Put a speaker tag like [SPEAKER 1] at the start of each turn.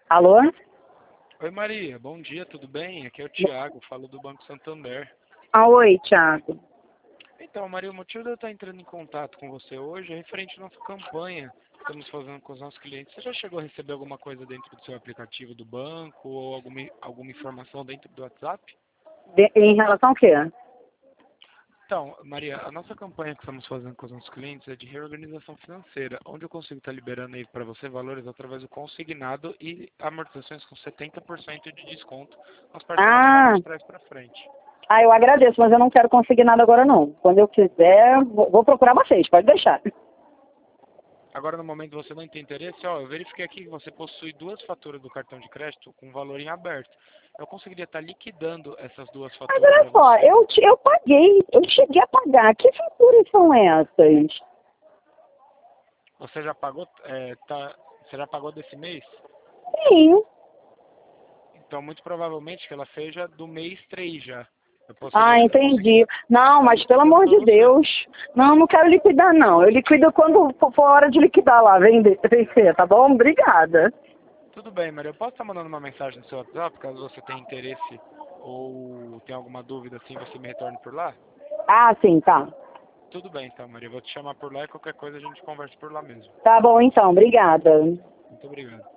[SPEAKER 1] Alô?
[SPEAKER 2] Oi Maria, bom dia, tudo bem? Aqui é o Thiago, falo do Banco Santander.
[SPEAKER 1] Ah, oi, Thiago.
[SPEAKER 2] Então, Maria, o motivo de eu estar entrando em contato com você hoje é referente à nossa campanha que estamos fazendo com os nossos clientes. Você já chegou a receber alguma coisa dentro do seu aplicativo do banco ou alguma informação dentro do WhatsApp?
[SPEAKER 1] Em relação ao quê?
[SPEAKER 2] Então, Maria, a nossa campanha que estamos fazendo com os nossos clientes é de reorganização financeira, onde eu consigo estar liberando aí para você valores através do consignado e amortizações com 70% de desconto nas parcelas
[SPEAKER 1] Ah,
[SPEAKER 2] pagas de trás para frente.
[SPEAKER 1] eu agradeço, mas eu não quero conseguir nada agora, não. Quando eu quiser, vou procurar vocês, pode deixar.
[SPEAKER 2] Agora, no momento você não tem interesse, ó, eu verifiquei aqui que você possui duas faturas do cartão de crédito com valor em aberto. Eu conseguiria estar liquidando essas duas
[SPEAKER 1] Mas
[SPEAKER 2] faturas
[SPEAKER 1] olha
[SPEAKER 2] para
[SPEAKER 1] só,
[SPEAKER 2] você.
[SPEAKER 1] eu paguei, eu cheguei a pagar. Que faturas são essas?
[SPEAKER 2] Você já pagou, você já pagou desse mês?
[SPEAKER 1] Sim.
[SPEAKER 2] Então, muito provavelmente que ela seja do mês 3 já.
[SPEAKER 1] Ah, entendi.
[SPEAKER 2] Conseguiria
[SPEAKER 1] Não,
[SPEAKER 2] estar
[SPEAKER 1] mas pelo
[SPEAKER 2] liquidando
[SPEAKER 1] amor
[SPEAKER 2] para
[SPEAKER 1] de
[SPEAKER 2] você.
[SPEAKER 1] Deus. Não, não quero liquidar, não. Eu liquido quando for hora de liquidar lá, vencer, tá bom? Obrigada.
[SPEAKER 2] Tudo bem, Maria. Eu posso estar mandando uma mensagem no seu WhatsApp, caso você tenha interesse ou tenha alguma dúvida assim, você me retorne por lá?
[SPEAKER 1] Ah, sim, tá.
[SPEAKER 2] Tudo bem, então, Maria. Eu vou te chamar por lá e qualquer coisa a gente conversa por lá mesmo.
[SPEAKER 1] Tá bom, então. Obrigada.
[SPEAKER 2] Muito obrigado.